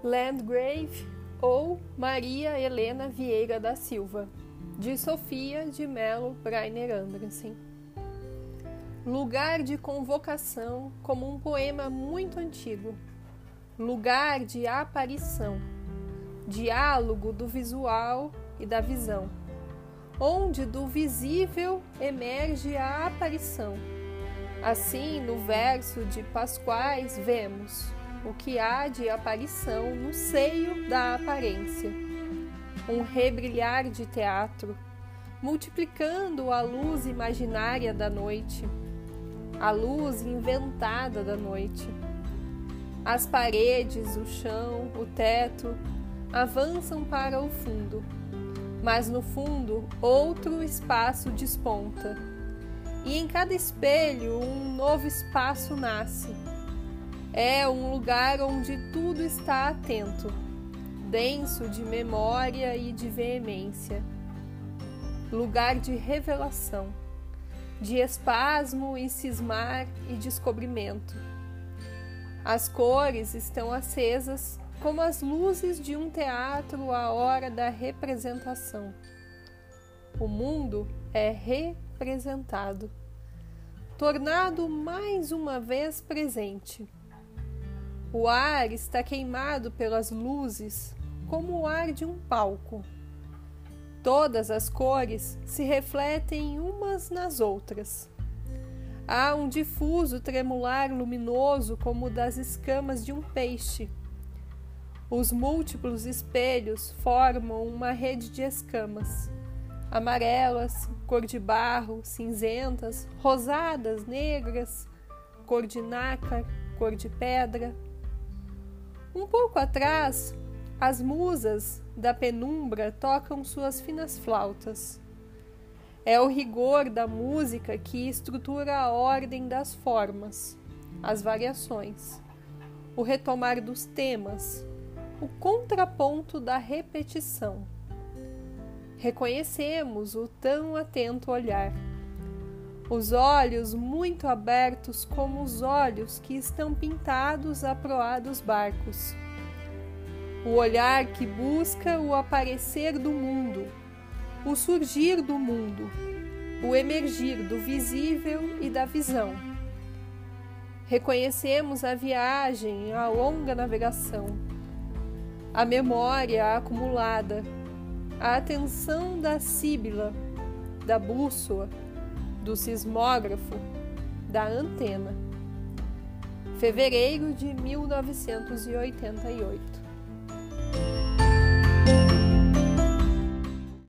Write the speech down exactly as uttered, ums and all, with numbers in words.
Landgrave ou Maria Helena Vieira da Silva, de Sofia de Mello Briner Andressen. Lugar de convocação, como um poema muito antigo. Lugar de aparição, diálogo do visual e da visão, onde do visível emerge a aparição. Assim, no verso de Pasquais, vemos o que há de aparição no seio da aparência. Um rebrilhar de teatro, multiplicando a luz imaginária da noite, a luz inventada da noite. As paredes, o chão, o teto avançam para o fundo, mas no fundo outro espaço desponta, e em cada espelho um novo espaço nasce. É um lugar onde tudo está atento, denso de memória e de veemência. Lugar de revelação, de espasmo e cismar e descobrimento. As cores estão acesas como as luzes de um teatro à hora da representação. O mundo é representado, tornado mais uma vez presente. O ar está queimado pelas luzes como o ar de um palco. Todas as cores se refletem umas nas outras. Há um difuso tremular luminoso como o das escamas de um peixe. Os múltiplos espelhos formam uma rede de escamas, amarelas, cor de barro, cinzentas, rosadas, negras, cor de nácar, cor de pedra. Um pouco atrás, as musas da penumbra tocam suas finas flautas. É o rigor da música que estrutura a ordem das formas, as variações, o retomar dos temas, o contraponto da repetição. Reconhecemos o tão atento olhar, os olhos muito abertos como os olhos que estão pintados à proa dos barcos. O olhar que busca o aparecer do mundo, o surgir do mundo, o emergir do visível e da visão. Reconhecemos a viagem, a longa navegação, a memória acumulada, a atenção da síbila, da bússola, do sismógrafo, da antena. Fevereiro de mil novecentos e oitenta e oito.